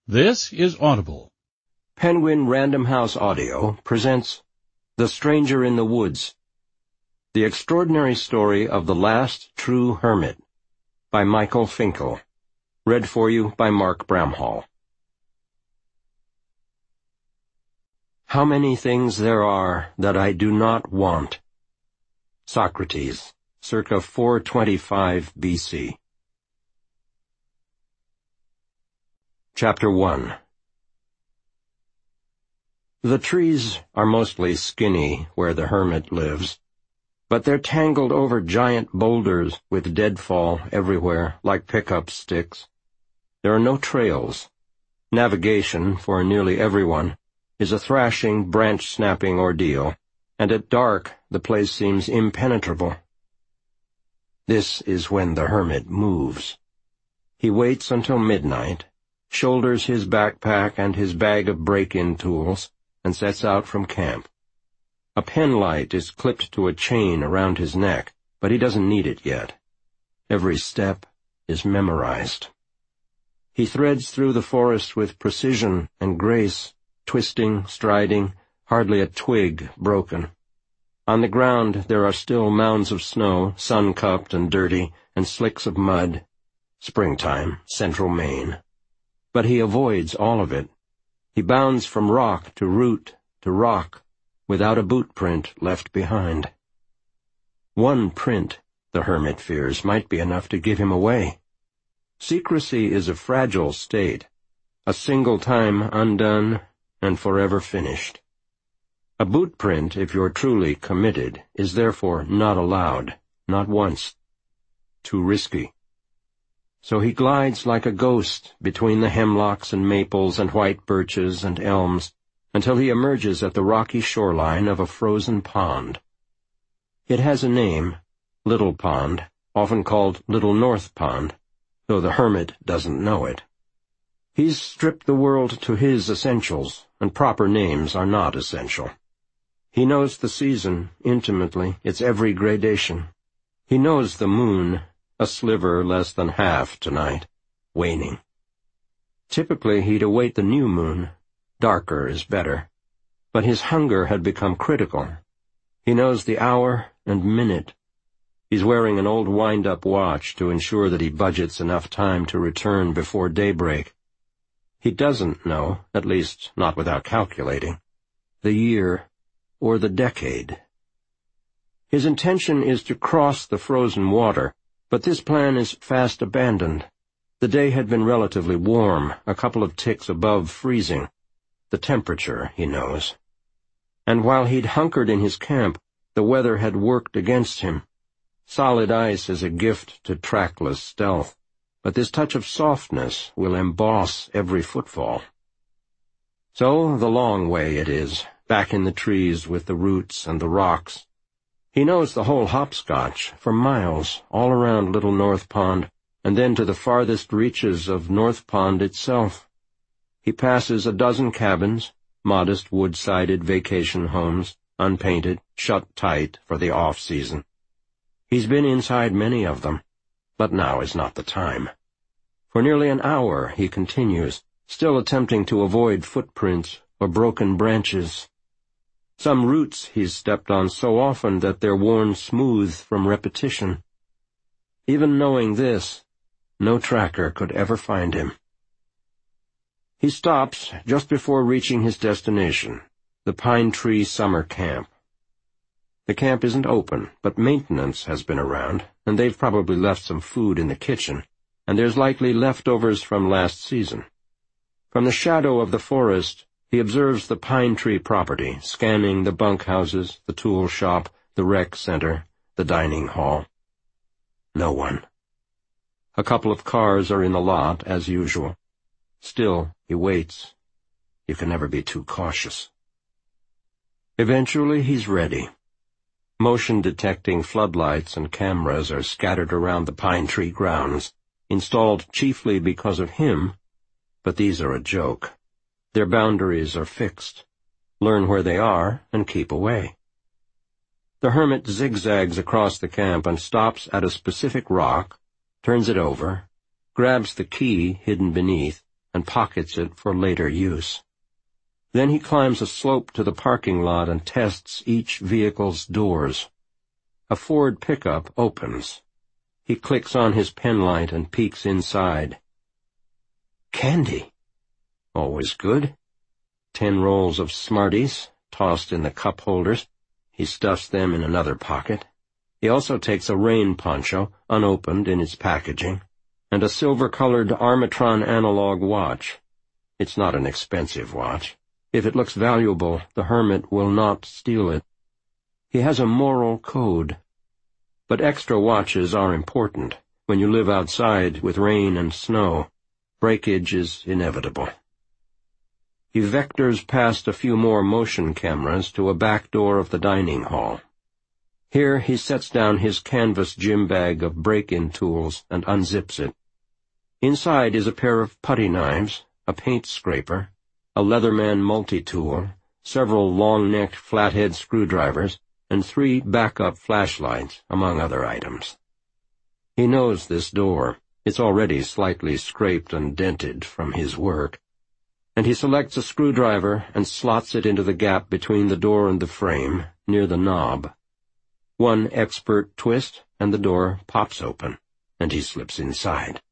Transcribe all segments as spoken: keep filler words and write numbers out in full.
This is Audible. Penguin Random House Audio presents The Stranger in the Woods, The Extraordinary Story of the Last True Hermit, by Michael Finkel. Read for you by Mark Bramhall. How many things there are that I do not want. Socrates, circa four twenty-five B C. Chapter one. The trees are mostly skinny where the hermit lives, but they're tangled over giant boulders with deadfall everywhere like pickup sticks. There are no trails. Navigation, for nearly everyone, is a thrashing, branch-snapping ordeal, and at dark the place seems impenetrable. This is when the hermit moves. He waits until midnight, shoulders his backpack and his bag of break-in tools, and sets out from camp. A penlight is clipped to a chain around his neck, but he doesn't need it yet. Every step is memorized. He threads through the forest with precision and grace, twisting, striding, hardly a twig broken. On the ground there are still mounds of snow, sun-cupped and dirty, and slicks of mud. Springtime, central Maine. But he avoids all of it. He bounds from rock to root to rock, without a boot print left behind. One print, the hermit fears, might be enough to give him away. Secrecy is a fragile state, a single time undone and forever finished. A boot print, if you're truly committed, is therefore not allowed, not once. Too risky. So he glides like a ghost between the hemlocks and maples and white birches and elms until he emerges at the rocky shoreline of a frozen pond. It has a name, Little Pond, often called Little North Pond, though the hermit doesn't know it. He's stripped the world to his essentials, and proper names are not essential. He knows the season intimately, its every gradation. He knows the moon, a sliver less than half tonight, waning. Typically he'd await the new moon. Darker is better. But his hunger had become critical. He knows the hour and minute. He's wearing an old wind-up watch to ensure that he budgets enough time to return before daybreak. He doesn't know, at least not without calculating, the year or the decade. His intention is to cross the frozen water, but this plan is fast abandoned. The day had been relatively warm, a couple of ticks above freezing. The temperature, he knows. And while he'd hunkered in his camp, the weather had worked against him. Solid ice is a gift to trackless stealth, but this touch of softness will emboss every footfall. So the long way it is, back in the trees with the roots and the rocks. He knows the whole hopscotch, for miles, all around Little North Pond, and then to the farthest reaches of North Pond itself. He passes a dozen cabins, modest wood-sided vacation homes, unpainted, shut tight for the off-season. He's been inside many of them, but now is not the time. For nearly an hour he continues, still attempting to avoid footprints or broken branches. Some roots he's stepped on so often that they're worn smooth from repetition. Even knowing this, no tracker could ever find him. He stops just before reaching his destination, the Pine Tree Summer Camp. The camp isn't open, but maintenance has been around, and they've probably left some food in the kitchen, and there's likely leftovers from last season. From the shadow of the forest, he observes the Pine Tree property, scanning the bunkhouses, the tool shop, the rec center, the dining hall. No one. A couple of cars are in the lot, as usual. Still, he waits. You can never be too cautious. Eventually, he's ready. Motion-detecting floodlights and cameras are scattered around the Pine Tree grounds, installed chiefly because of him, but these are a joke. Their boundaries are fixed. Learn where they are and keep away. The hermit zigzags across the camp and stops at a specific rock, turns it over, grabs the key hidden beneath, and pockets it for later use. Then he climbs a slope to the parking lot and tests each vehicle's doors. A Ford pickup opens. He clicks on his penlight and peeks inside. Candy. Always good. Ten rolls of Smarties, tossed in the cup holders. He stuffs them in another pocket. He also takes a rain poncho, unopened in its packaging, and a silver-colored Armatron analog watch. It's not an expensive watch. If it looks valuable, the hermit will not steal it. He has a moral code. But extra watches are important. When you live outside with rain and snow, breakage is inevitable. He vectors past a few more motion cameras to a back door of the dining hall. Here he sets down his canvas gym bag of break-in tools and unzips it. Inside is a pair of putty knives, a paint scraper, a Leatherman multi-tool, several long-necked flathead screwdrivers, and three backup flashlights, among other items. He knows this door. It's already slightly scraped and dented from his work, and he selects a screwdriver and slots it into the gap between the door and the frame, near the knob. One expert twist, and the door pops open, and he slips inside.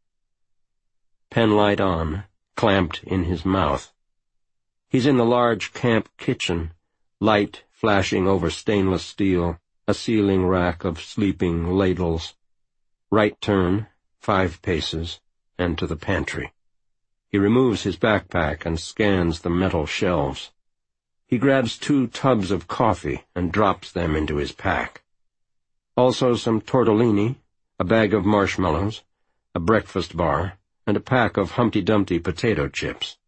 Penlight on, clamped in his mouth. He's in the large camp kitchen, light flashing over stainless steel, a ceiling rack of sleeping ladles. Right turn, five paces, and to the pantry. He removes his backpack and scans the metal shelves. He grabs two tubs of coffee and drops them into his pack. Also some tortellini, a bag of marshmallows, a breakfast bar, and a pack of Humpty Dumpty potato chips.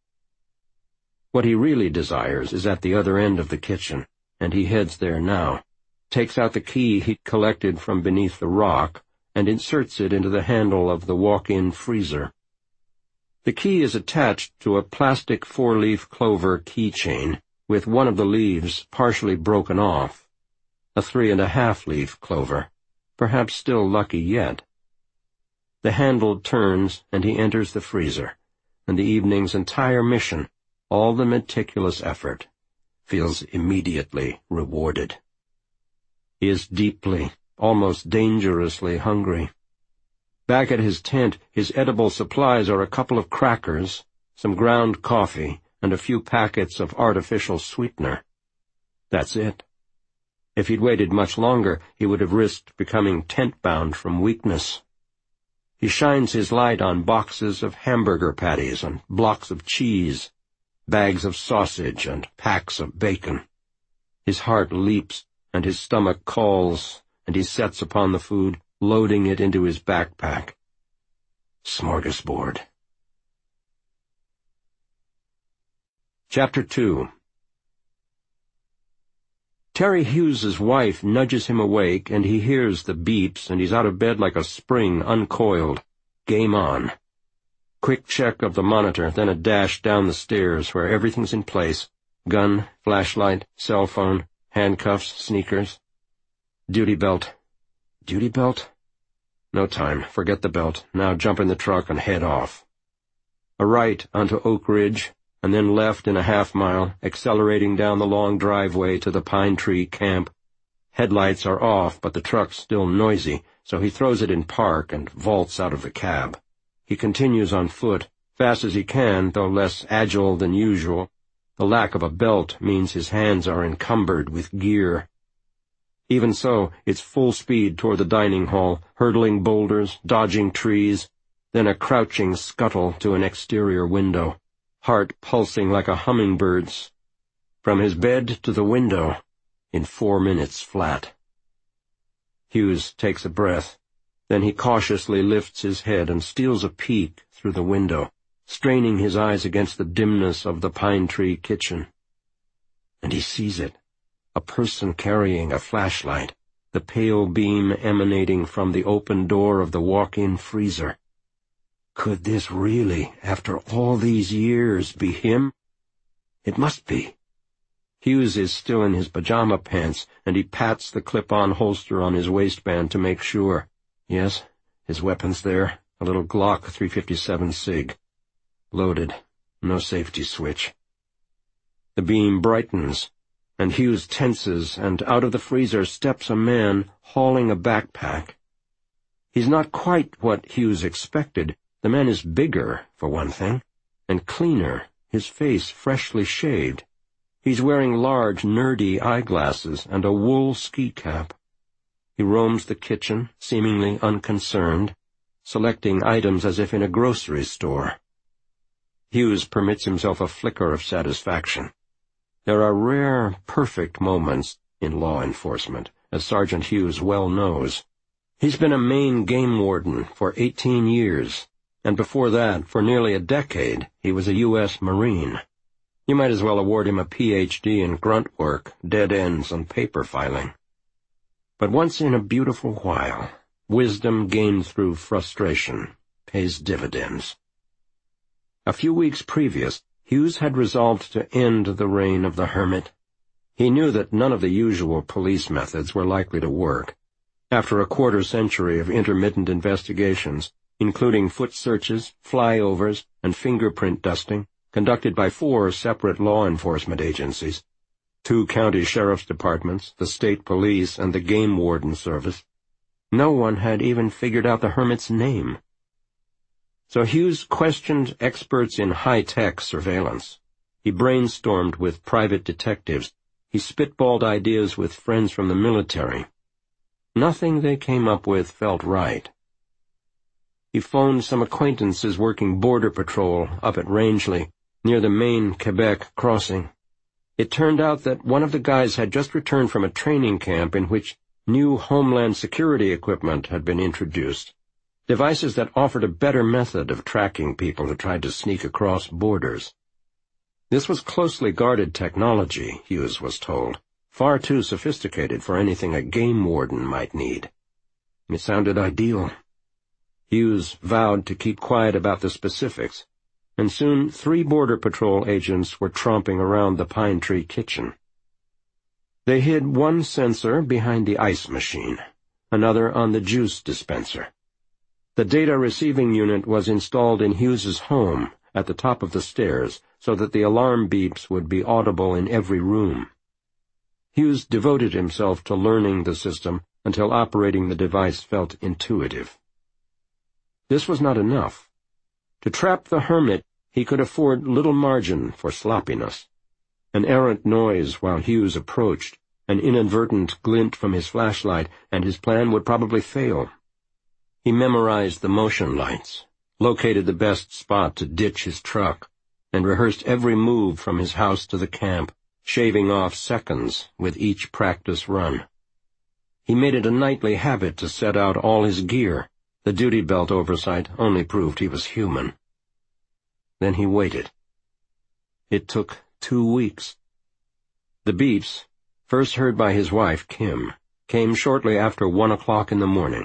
What he really desires is at the other end of the kitchen, and he heads there now, takes out the key he'd collected from beneath the rock, and inserts it into the handle of the walk-in freezer. The key is attached to a plastic four-leaf clover keychain, with one of the leaves partially broken off. A three-and-a-half-leaf clover, perhaps still lucky yet. The handle turns, and he enters the freezer, and the evening's entire mission, all the meticulous effort, feels immediately rewarded. He is deeply, almost dangerously hungry. Back at his tent, his edible supplies are a couple of crackers, some ground coffee, and a few packets of artificial sweetener. That's it. If he'd waited much longer, he would have risked becoming tent-bound from weakness. He shines his light on boxes of hamburger patties and blocks of cheese, bags of sausage and packs of bacon. His heart leaps, and his stomach calls, and he sets upon the food, loading it into his backpack. Smorgasbord. Chapter two. Terry Hughes's wife nudges him awake, and he hears the beeps, and he's out of bed like a spring uncoiled. Game on. Quick check of the monitor, then a dash down the stairs where everything's in place. Gun, flashlight, cell phone, handcuffs, sneakers. Duty belt. Duty belt? No time. Forget the belt. Now jump in the truck and head off. A right onto Oak Ridge, and then left in a half mile, accelerating down the long driveway to the Pine Tree camp. Headlights are off, but the truck's still noisy, so he throws it in park and vaults out of the cab. He continues on foot, fast as he can, though less agile than usual. The lack of a belt means his hands are encumbered with gear. Even so, it's full speed toward the dining hall, hurdling boulders, dodging trees, then a crouching scuttle to an exterior window, heart pulsing like a hummingbird's. From his bed to the window, in four minutes flat. Hughes takes a breath. Then he cautiously lifts his head and steals a peek through the window, straining his eyes against the dimness of the Pine Tree kitchen. And he sees it. A person carrying a flashlight, the pale beam emanating from the open door of the walk-in freezer. Could this really, after all these years, be him? It must be. Hughes is still in his pajama pants, and he pats the clip-on holster on his waistband to make sure. Yes, his weapon's there, a little Glock three fifty-seven SIG. loaded, no safety switch. The beam brightens, and Hughes tenses, and out of the freezer steps a man hauling a backpack. He's not quite what Hughes expected. The man is bigger, for one thing, and cleaner, his face freshly shaved. He's wearing large, nerdy eyeglasses and a wool ski cap. He roams the kitchen, seemingly unconcerned, selecting items as if in a grocery store. Hughes permits himself a flicker of satisfaction. There are rare, perfect moments in law enforcement, as Sergeant Hughes well knows. He's been a Maine game warden for eighteen years, and before that, for nearly a decade, he was a U S Marine. You might as well award him a P H D in grunt work, dead ends, and paper filing. But once in a beautiful while, wisdom gained through frustration pays dividends. A few weeks previous, Hughes had resolved to end the reign of the hermit. He knew that none of the usual police methods were likely to work. After a quarter century of intermittent investigations, including foot searches, flyovers, and fingerprint dusting, conducted by four separate law enforcement agencies, two county sheriff's departments, the state police, and the game warden service, no one had even figured out the hermit's name. So Hughes questioned experts in high-tech surveillance. He brainstormed with private detectives. He spitballed ideas with friends from the military. Nothing they came up with felt right. He phoned some acquaintances working border patrol up at Rangeley, near the Maine-Quebec crossing. It turned out that one of the guys had just returned from a training camp in which new Homeland Security equipment had been introduced, devices that offered a better method of tracking people who tried to sneak across borders. This was closely guarded technology, Hughes was told, far too sophisticated for anything a game warden might need. It sounded ideal. Hughes vowed to keep quiet about the specifics, and soon three Border Patrol agents were tromping around the Pine Tree kitchen. They hid one sensor behind the ice machine, another on the juice dispenser. The data receiving unit was installed in Hughes's home at the top of the stairs so that the alarm beeps would be audible in every room. Hughes devoted himself to learning the system until operating the device felt intuitive. This was not enough. To trap the hermit, he could afford little margin for sloppiness. An errant noise while Hughes approached, an inadvertent glint from his flashlight, and his plan would probably fail. He memorized the motion lights, located the best spot to ditch his truck, and rehearsed every move from his house to the camp, shaving off seconds with each practice run. He made it a nightly habit to set out all his gear. The duty belt oversight only proved he was human. Then he waited. It took two weeks. The beeps, first heard by his wife, Kim, came shortly after one o'clock in the morning.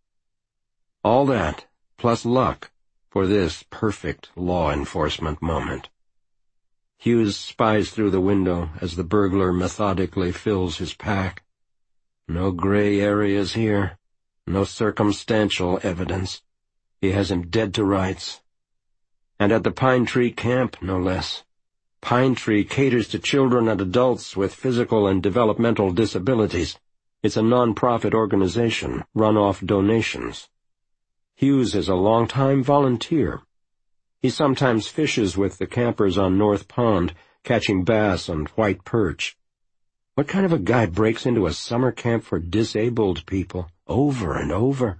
All that, plus luck, for this perfect law enforcement moment. Hughes spies through the window as the burglar methodically fills his pack. No gray areas here, no circumstantial evidence. He has him dead to rights. And at the Pine Tree camp, no less. Pine Tree caters to children and adults with physical and developmental disabilities. It's a non-profit organization run off donations. Hughes is a long-time volunteer. He sometimes fishes with the campers on North Pond, catching bass and white perch. What kind of a guy breaks into a summer camp for disabled people over and over?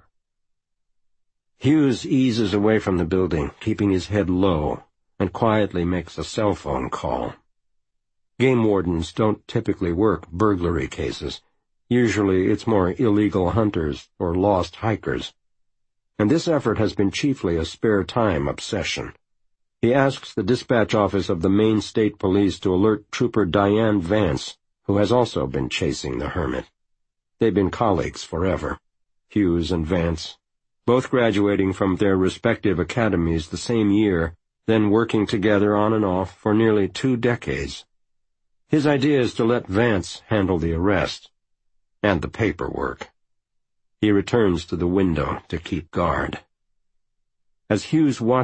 Hughes eases away from the building, keeping his head low, and quietly makes a cell phone call. Game wardens don't typically work burglary cases. Usually it's more illegal hunters or lost hikers. And this effort has been chiefly a spare-time obsession. He asks the dispatch office of the Maine State Police to alert Trooper Diane Vance, who has also been chasing the hermit. They've been colleagues forever, Hughes and Vance, both graduating from their respective academies the same year, then working together on and off for nearly two decades. His idea is to let Vance handle the arrest and the paperwork. He returns to the window to keep guard. As Hughes watches,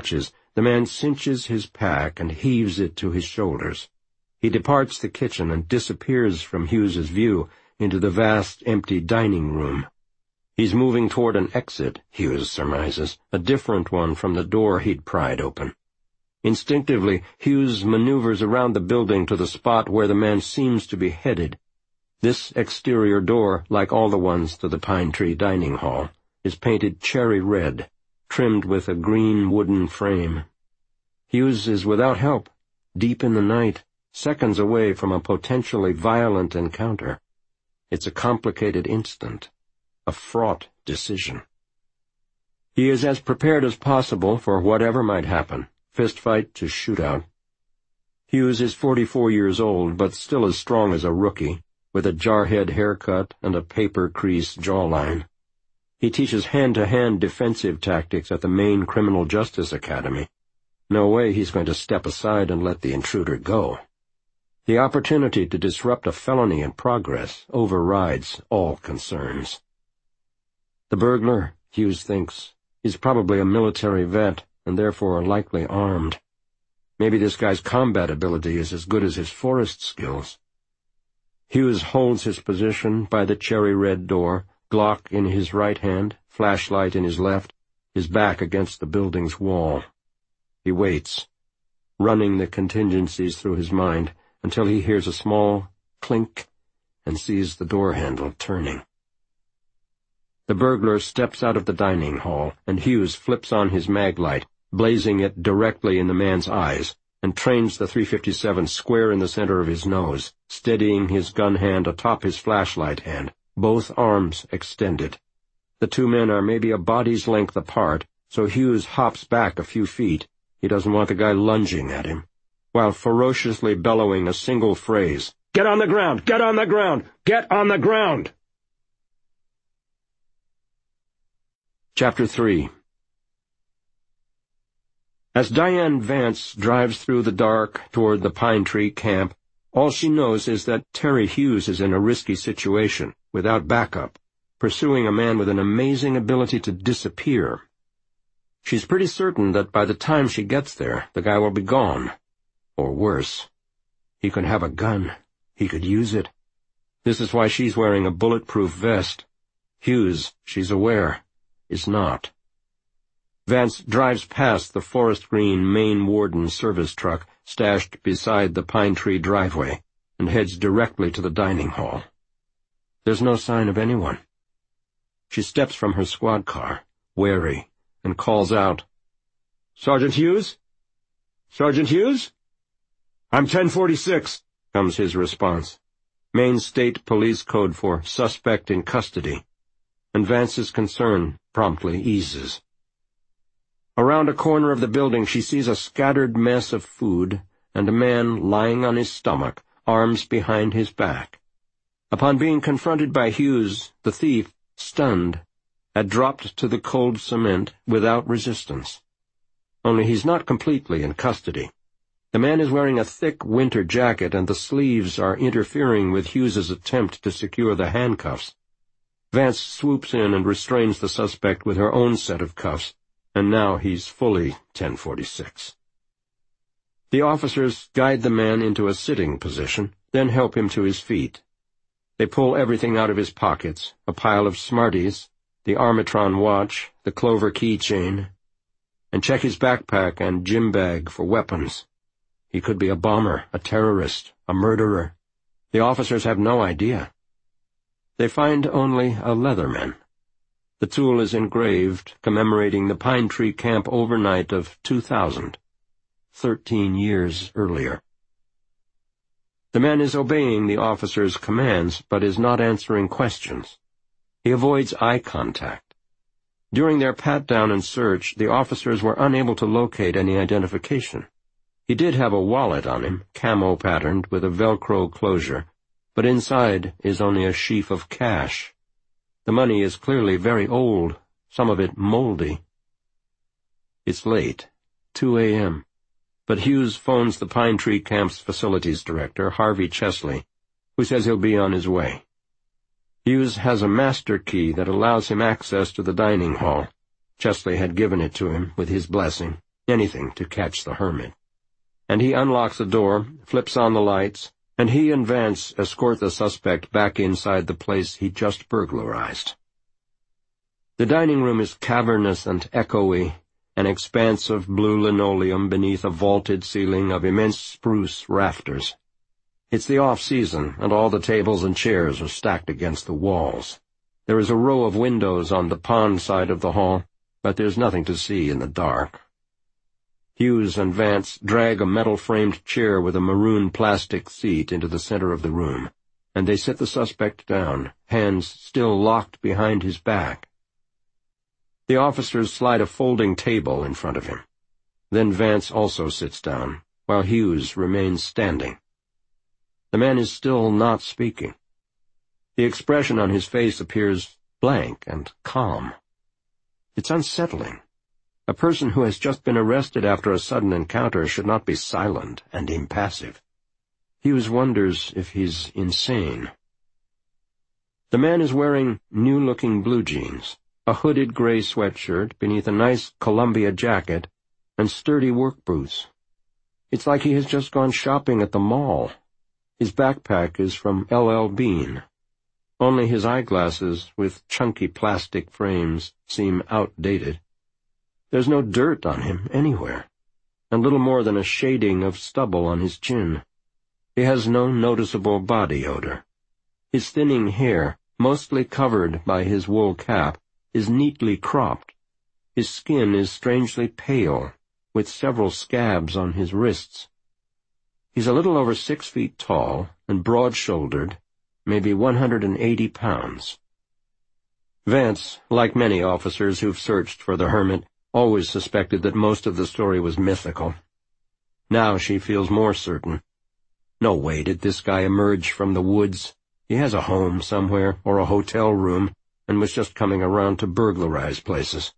the man cinches his pack and heaves it to his shoulders. He departs the kitchen and disappears from Hughes's view into the vast, empty dining room. He's moving toward an exit, Hughes surmises, a different one from the door he'd pried open. Instinctively, Hughes maneuvers around the building to the spot where the man seems to be headed. This exterior door, like all the ones to the Pine Tree dining hall, is painted cherry red, trimmed with a green wooden frame. Hughes is without help, deep in the night, seconds away from a potentially violent encounter. It's a complicated instant, a fraught decision. He is as prepared as possible for whatever might happen, fistfight to shootout. Hughes is forty-four years old, but still as strong as a rookie, with a jarhead haircut and a paper-crease jawline. He teaches hand-to-hand defensive tactics at the Maine Criminal Justice Academy. No way he's going to step aside and let the intruder go. The opportunity to disrupt a felony in progress overrides all concerns. The burglar, Hughes thinks, is probably a military vet and therefore likely armed. Maybe this guy's combat ability is as good as his forest skills. Hughes holds his position by the cherry-red door, Glock in his right hand, flashlight in his left, his back against the building's wall. He waits, running the contingencies through his mind, until he hears a small clink and sees the door handle turning. The burglar steps out of the dining hall, and Hughes flips on his maglite, blazing it directly in the man's eyes, and trains the three fifty-seven square in the center of his nose, steadying his gun hand atop his flashlight hand, both arms extended. The two men are maybe a body's length apart, so Hughes hops back a few feet. He doesn't want the guy lunging at him, while ferociously bellowing a single phrase, "Get on the ground! Get on the ground! Get on the ground!" Chapter three. As Diane Vance drives through the dark toward the Pine Tree camp, all she knows is that Terry Hughes is in a risky situation, without backup, pursuing a man with an amazing ability to disappear. She's pretty certain that by the time she gets there, the guy will be gone. Or worse, he could have a gun. He could use it. This is why she's wearing a bulletproof vest. Hughes, she's aware, is not. Vance drives past the forest green Maine Warden service truck stashed beside the Pine Tree driveway and heads directly to the dining hall. There's no sign of anyone. She steps from her squad car, wary, and calls out, "Sergeant Hughes? Sergeant Hughes?" "I'm ten forty-six, comes his response. Maine State Police code for suspect in custody, and Vance's concern promptly eases. Around a corner of the building she sees a scattered mess of food and a man lying on his stomach, arms behind his back. Upon being confronted by Hughes, the thief, stunned, had dropped to the cold cement without resistance. Only he's not completely in custody. The man is wearing a thick winter jacket, and the sleeves are interfering with Hughes's attempt to secure the handcuffs. Vance swoops in and restrains the suspect with her own set of cuffs, and now he's fully ten forty-six. The officers guide the man into a sitting position, then help him to his feet. They pull everything out of his pockets, a pile of Smarties, the Armatron watch, the Clover keychain, and check his backpack and gym bag for weapons. He could be a bomber, a terrorist, a murderer. The officers have no idea. They find only a Leatherman. The tool is engraved, commemorating the Pine Tree Camp overnight of two thousand, thirteen years earlier. The man is obeying the officer's commands, but is not answering questions. He avoids eye contact. During their pat-down and search, the officers were unable to locate any identification. He did have a wallet on him, camo-patterned with a Velcro closure, but inside is only a sheaf of cash. The money is clearly very old, some of it moldy. It's late, two a m, but Hughes phones the Pine Tree Camp's facilities director, Harvey Chesley, who says he'll be on his way. Hughes has a master key that allows him access to the dining hall. Chesley had given it to him with his blessing, anything to catch the hermit. And he unlocks the door, flips on the lights, and he and Vance escort the suspect back inside the place he just burglarized. The dining room is cavernous and echoey, an expanse of blue linoleum beneath a vaulted ceiling of immense spruce rafters. It's the off-season, and all the tables and chairs are stacked against the walls. There is a row of windows on the pond side of the hall, but there's nothing to see in the dark. Hughes and Vance drag a metal-framed chair with a maroon plastic seat into the center of the room, and they sit the suspect down, hands still locked behind his back. The officers slide a folding table in front of him. Then Vance also sits down, while Hughes remains standing. The man is still not speaking. The expression on his face appears blank and calm. It's unsettling. A person who has just been arrested after a sudden encounter should not be silent and impassive. Hughes wonders if he's insane. The man is wearing new-looking blue jeans, a hooded gray sweatshirt beneath a nice Columbia jacket, and sturdy work boots. It's like he has just gone shopping at the mall. His backpack is from L L Bean. Only his eyeglasses, with chunky plastic frames, seem outdated. There's no dirt on him anywhere, and little more than a shading of stubble on his chin. He has no noticeable body odor. His thinning hair, mostly covered by his wool cap, is neatly cropped. His skin is strangely pale, with several scabs on his wrists. He's a little over six feet tall and broad-shouldered, maybe one hundred and eighty pounds. Vance, like many officers who've searched for the hermit, always suspected that most of the story was mythical. Now she feels more certain. No way did this guy emerge from the woods. He has a home somewhere, or a hotel room, and was just coming around to burglarize places.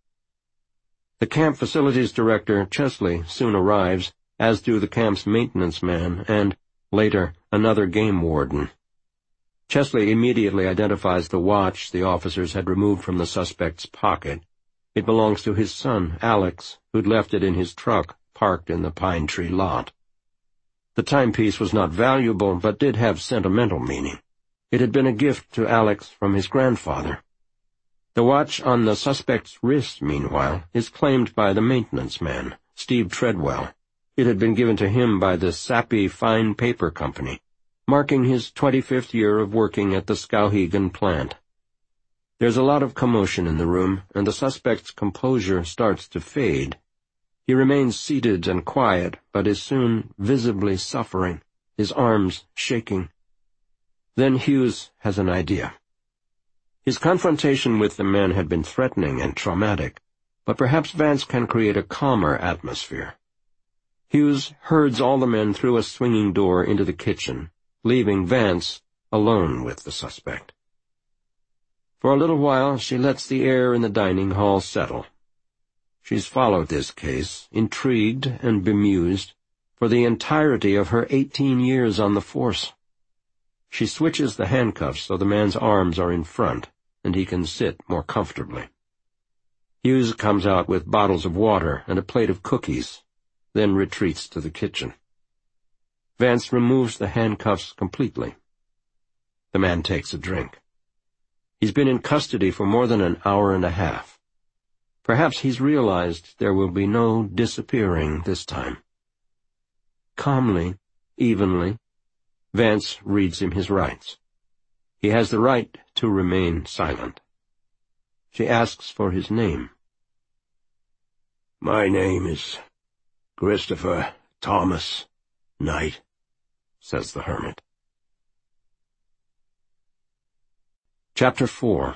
The camp facilities director, Chesley, soon arrives, as do the camp's maintenance man and, later, another game warden. Chesley immediately identifies the watch the officers had removed from the suspect's pocket. It belongs to his son, Alex, who'd left it in his truck, parked in the pine tree lot. The timepiece was not valuable, but did have sentimental meaning. It had been a gift to Alex from his grandfather. The watch on the suspect's wrist, meanwhile, is claimed by the maintenance man, Steve Treadwell. It had been given to him by the Sappy Fine Paper Company, marking his twenty-fifth year of working at the Skowhegan plant. There's a lot of commotion in the room, and the suspect's composure starts to fade. He remains seated and quiet, but is soon visibly suffering, his arms shaking. Then Hughes has an idea. His confrontation with the man had been threatening and traumatic, but perhaps Vance can create a calmer atmosphere. Hughes herds all the men through a swinging door into the kitchen, leaving Vance alone with the suspect. For a little while she lets the air in the dining hall settle. She's followed this case, intrigued and bemused, for the entirety of her eighteen years on the force. She switches the handcuffs so the man's arms are in front, and he can sit more comfortably. Hughes comes out with bottles of water and a plate of cookies, then retreats to the kitchen. Vance removes the handcuffs completely. The man takes a drink. He's been in custody for more than an hour and a half. Perhaps he's realized there will be no disappearing this time. Calmly, evenly, Vance reads him his rights. He has the right to remain silent. She asks for his name. "My name is Christopher Thomas Knight," says the hermit. Chapter four.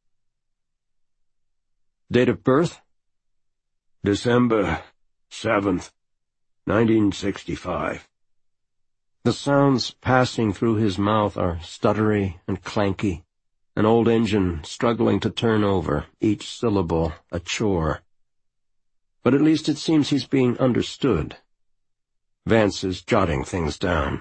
Date of birth? December seventh, nineteen sixty-five. The sounds passing through his mouth are stuttery and clanky, an old engine struggling to turn over, each syllable a chore. But at least it seems he's being understood. Vance is jotting things down.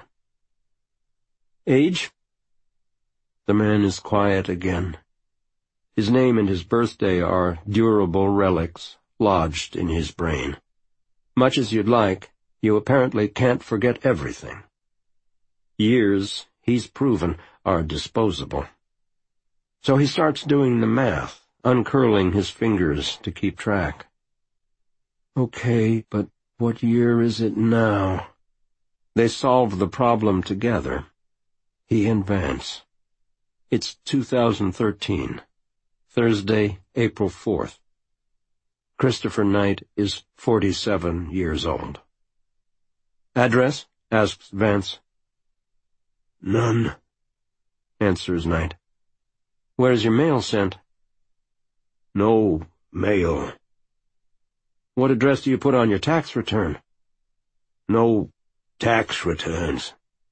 Age? The man is quiet again. His name and his birthday are durable relics lodged in his brain. Much as you'd like, you apparently can't forget everything. Years, he's proven, are disposable. So he starts doing the math, uncurling his fingers to keep track. Okay, but what year is it now? They solve the problem together, he and Vance. It's two thousand thirteen, Thursday, April fourth. Christopher Knight is forty-seven years old. Address? Asks Vance. None, answers Knight. Where's your mail sent? No mail. What address do you put on your tax return? No tax returns.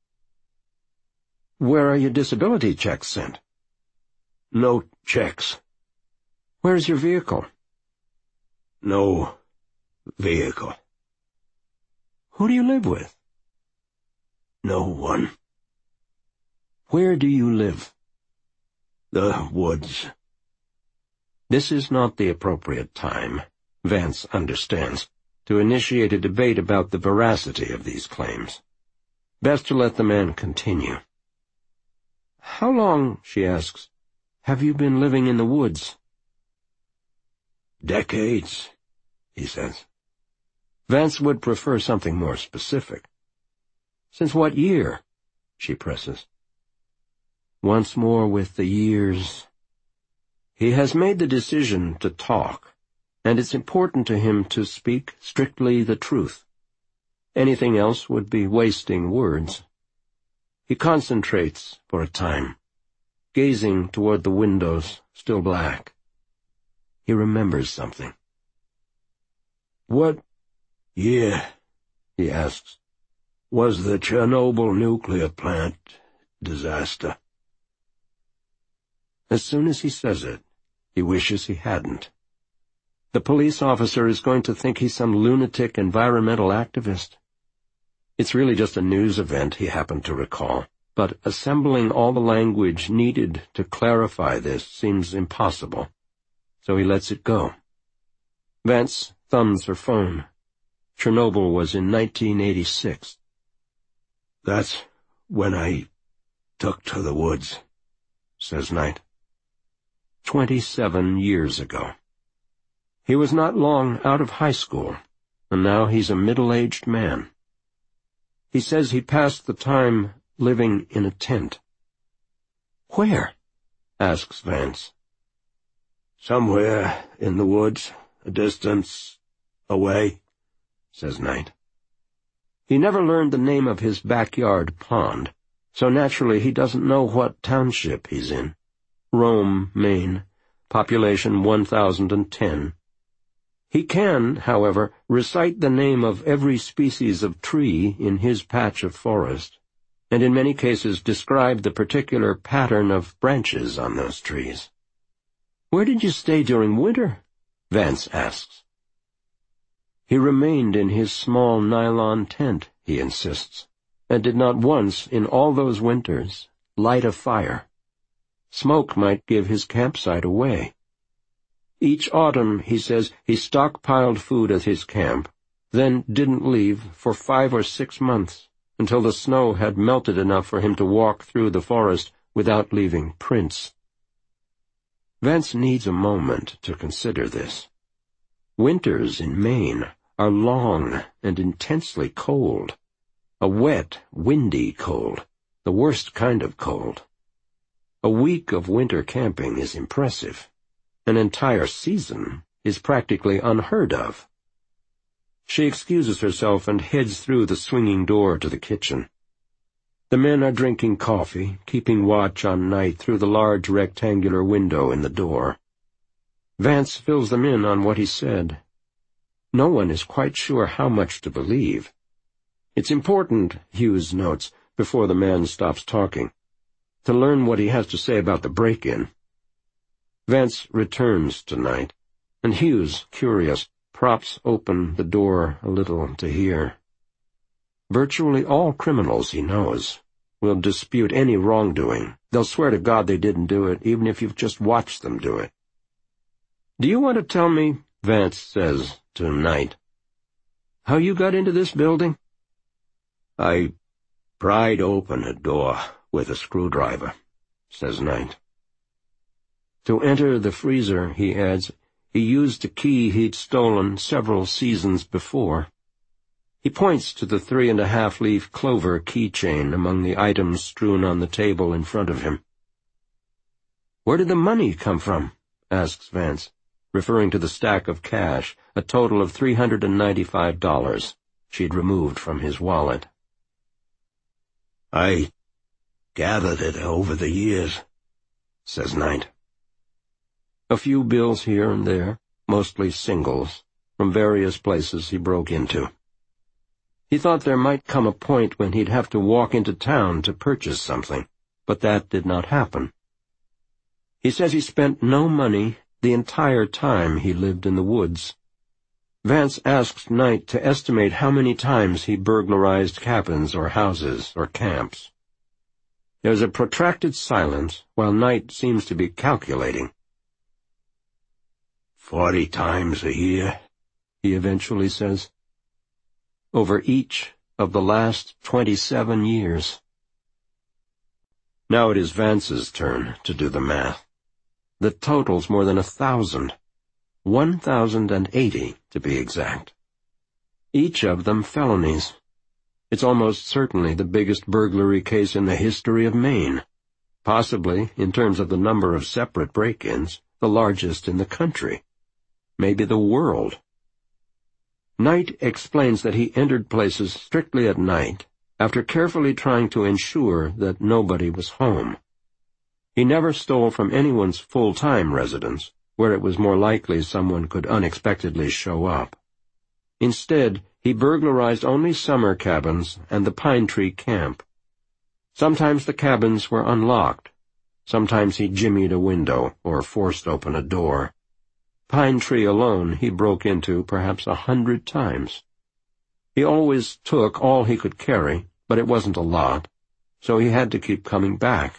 Where are your disability checks sent? No checks. Where's your vehicle? No vehicle. Who do you live with? No one. Where do you live? The woods. This is not the appropriate time, Vance understands, to initiate a debate about the veracity of these claims. Best to let the man continue. How long, she asks, have you been living in the woods? Decades, he says. Vance would prefer something more specific. Since what year? She presses. Once more with the years. He has made the decision to talk, and it's important to him to speak strictly the truth. Anything else would be wasting words. He concentrates for a time, gazing toward the windows, still black. He remembers something. What year, he asks, was the Chernobyl nuclear plant disaster? As soon as he says it, he wishes he hadn't. The police officer is going to think he's some lunatic environmental activist. It's really just a news event, he happened to recall, but assembling all the language needed to clarify this seems impossible, so he lets it go. Vance thumbs her phone. Chernobyl was in nineteen eighty-six. That's when I took to the woods, says Knight. Twenty-seven years ago. He was not long out of high school, and now he's a middle-aged man. He says he passed the time living in a tent. Where? Asks Vance. Somewhere in the woods, a distance away, says Knight. He never learned the name of his backyard pond, so naturally he doesn't know what township he's in. Rome, Maine, population one thousand ten. He can, however, recite the name of every species of tree in his patch of forest, and in many cases describe the particular pattern of branches on those trees. Where did you stay during winter? Vance asks. He remained in his small nylon tent, he insists, and did not once, in all those winters, light a fire. Smoke might give his campsite away. Each autumn, he says, he stockpiled food at his camp, then didn't leave for five or six months, until the snow had melted enough for him to walk through the forest without leaving prints. Vance needs a moment to consider this. Winters in Maine are long and intensely cold. A wet, windy cold, the worst kind of cold. A week of winter camping is impressive. An entire season is practically unheard of. She excuses herself and heads through the swinging door to the kitchen. The men are drinking coffee, keeping watch on Knight through the large rectangular window in the door. Vance fills them in on what he said. No one is quite sure how much to believe. It's important, Hughes notes, before the man stops talking, to learn what he has to say about the break-in. Vance returns to Knight, and Hughes, curious, props open the door a little to hear. Virtually all criminals he knows will dispute any wrongdoing. They'll swear to God they didn't do it, even if you've just watched them do it. Do you want to tell me, Vance says to Knight, how you got into this building?" "I pried open a door with a screwdriver," says Knight. To enter the freezer, he adds, he used a key he'd stolen several seasons before. He points to the three-and-a-half-leaf clover keychain among the items strewn on the table in front of him. "Where did the money come from?" asks Vance, referring to the stack of cash, a total of three hundred ninety-five dollars, she'd removed from his wallet. "I gathered it over the years," says Knight. A few bills here and there, mostly singles, from various places he broke into. He thought there might come a point when he'd have to walk into town to purchase something, but that did not happen. He says he spent no money the entire time he lived in the woods. Vance asked Knight to estimate how many times he burglarized cabins or houses or camps. There's a protracted silence while Knight seems to be calculating. Forty times a year," he eventually says. Over each of the last twenty-seven years. Now it is Vance's turn to do the math. The total's more than a thousand. One thousand and eighty, to be exact. Each of them felonies. It's almost certainly the biggest burglary case in the history of Maine. Possibly, in terms of the number of separate break-ins, the largest in the country. Maybe the world. Knight explains that he entered places strictly at night, after carefully trying to ensure that nobody was home. He never stole from anyone's full-time residence, where it was more likely someone could unexpectedly show up. Instead, he burglarized only summer cabins and the Pine Tree Camp. Sometimes the cabins were unlocked. Sometimes he jimmied a window or forced open a door. Pine Tree alone he broke into perhaps a hundred times. He always took all he could carry, but it wasn't a lot, so he had to keep coming back.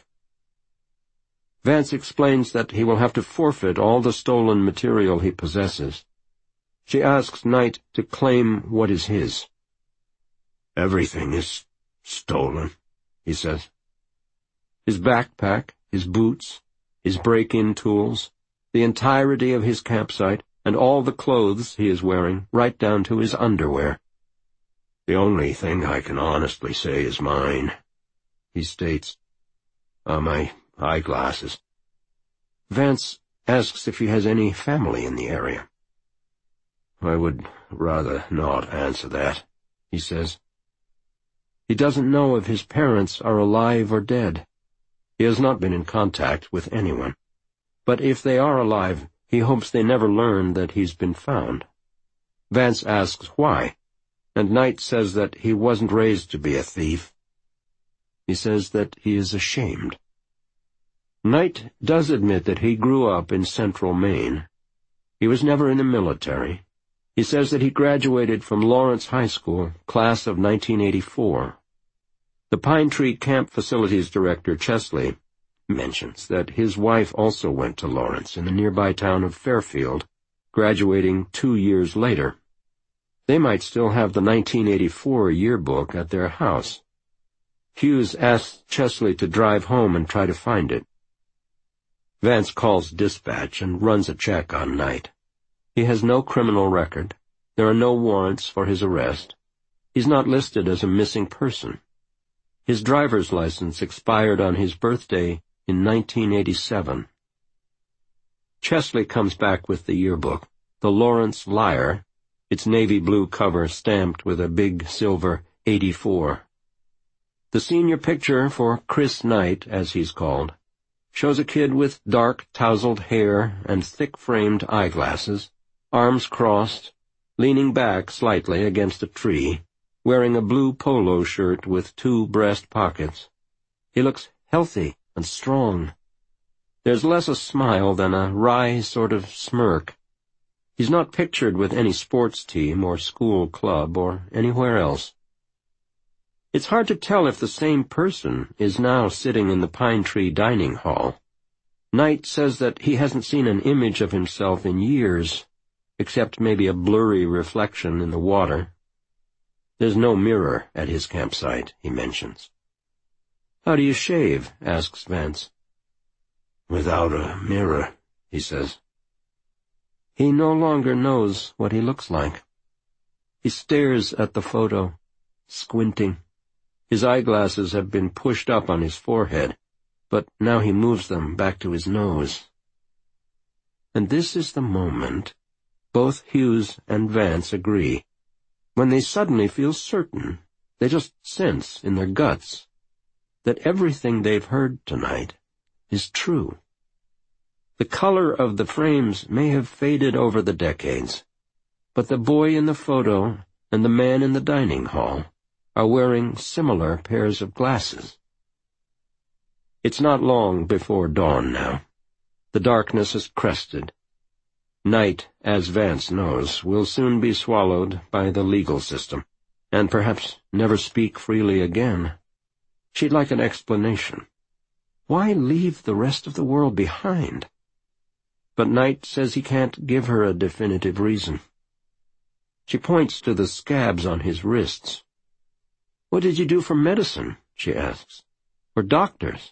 Vance explains that he will have to forfeit all the stolen material he possesses. She asks Knight to claim what is his. "Everything is stolen," he says. His backpack, his boots, his break-in tools, the entirety of his campsite, and all the clothes he is wearing, right down to his underwear. "The only thing I can honestly say is mine," he states, "are my eyeglasses." Vance asks if he has any family in the area. "I would rather not answer that," he says. He doesn't know if his parents are alive or dead. He has not been in contact with anyone. But if they are alive, he hopes they never learn that he's been found. Vance asks why, and Knight says that he wasn't raised to be a thief. He says that he is ashamed. Knight does admit that he grew up in central Maine. He was never in the military. He says that he graduated from Lawrence High School, class of nineteen eighty-four. The Pine Tree Camp Facilities Director, Chesley, mentions that his wife also went to Lawrence in the nearby town of Fairfield, graduating two years later. They might still have the nineteen eighty-four yearbook at their house. Hughes asks Chesley to drive home and try to find it. Vance calls dispatch and runs a check on Knight. He has no criminal record. There are no warrants for his arrest. He's not listed as a missing person. His driver's license expired on his birthday in nineteen eighty-seven. Chesley comes back with the yearbook, the Lawrence Lyre, its navy blue cover stamped with a big silver eighty-four. The senior picture for Chris Knight, as he's called, shows a kid with dark tousled hair and thick-framed eyeglasses, arms crossed, leaning back slightly against a tree, wearing a blue polo shirt with two breast pockets. He looks healthy and strong. There's less a smile than a wry sort of smirk. He's not pictured with any sports team or school club or anywhere else. It's hard to tell if the same person is now sitting in the Pine Tree dining hall. Knight says that he hasn't seen an image of himself in years, except maybe a blurry reflection in the water, There's no mirror at his campsite, he mentions. How do you shave? Asks Vance. Without a mirror, he says. He no longer knows what he looks like. He stares at the photo, squinting. His eyeglasses have been pushed up on his forehead, but now he moves them back to his nose. And this is the moment both Hughes and Vance agree, when they suddenly feel certain, they just sense in their guts, that everything they've heard tonight is true. The color of the frames may have faded over the decades, but the boy in the photo and the man in the dining hall are wearing similar pairs of glasses. It's not long before dawn now. The darkness has crested. Night, as Vance knows, will soon be swallowed by the legal system, and perhaps never speak freely again. She'd like an explanation. Why leave the rest of the world behind? But Night says he can't give her a definitive reason. She points to the scabs on his wrists. What did you do for medicine? She asks. Or doctors?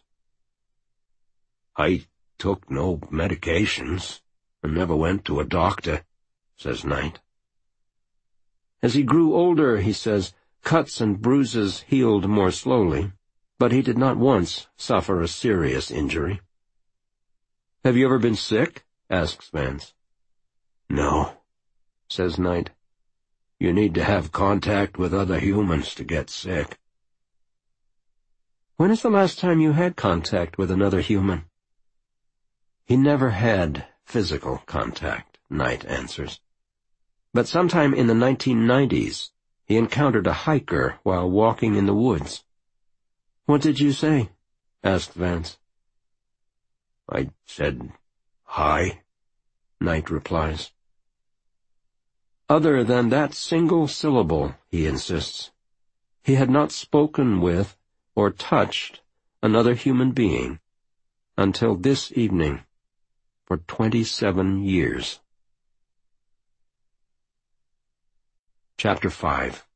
I took no medications. I never went to a doctor, says Knight. As he grew older, he says, cuts and bruises healed more slowly, but he did not once suffer a serious injury. Have you ever been sick? Asks Vance. No, says Knight. You need to have contact with other humans to get sick. When is the last time you had contact with another human? He never had physical contact, Knight answers. But sometime in the nineteen nineties, he encountered a hiker while walking in the woods. What did you say? Asked Vance. I said, hi, Knight replies. Other than that single syllable, he insists, he had not spoken with or touched another human being until this evening. For twenty-seven years. Chapter five.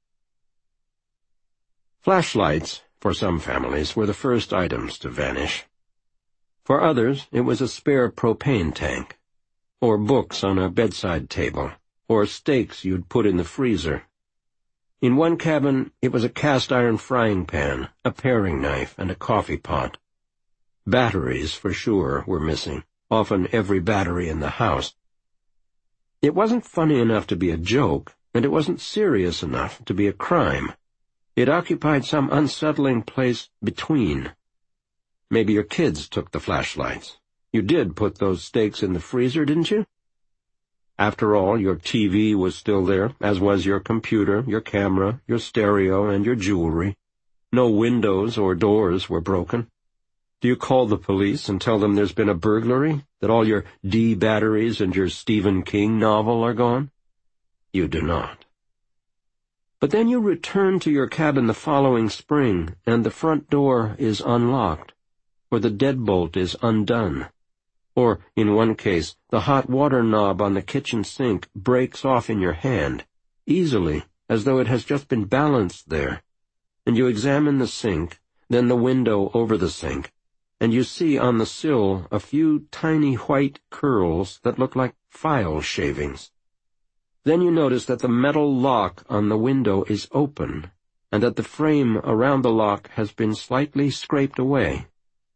Flashlights, for some families, were the first items to vanish. For others, it was a spare propane tank, or books on a bedside table, or steaks you'd put in the freezer. In one cabin, it was a cast-iron frying pan, a paring knife, and a coffee pot. Batteries, for sure, were missing. Often every battery in the house. It wasn't funny enough to be a joke, and it wasn't serious enough to be a crime. It occupied some unsettling place between. Maybe your kids took the flashlights. You did put those steaks in the freezer, didn't you? After all, your T V was still there, as was your computer, your camera, your stereo, and your jewelry. No windows or doors were broken. Do you call the police and tell them there's been a burglary, that all your D batteries and your Stephen King novel are gone? You do not. But then you return to your cabin the following spring, and the front door is unlocked, or the deadbolt is undone, or, in one case, the hot water knob on the kitchen sink breaks off in your hand, easily, as though it has just been balanced there, and you examine the sink, then the window over the sink, and you see on the sill a few tiny white curls that look like file shavings. Then you notice that the metal lock on the window is open, and that the frame around the lock has been slightly scraped away.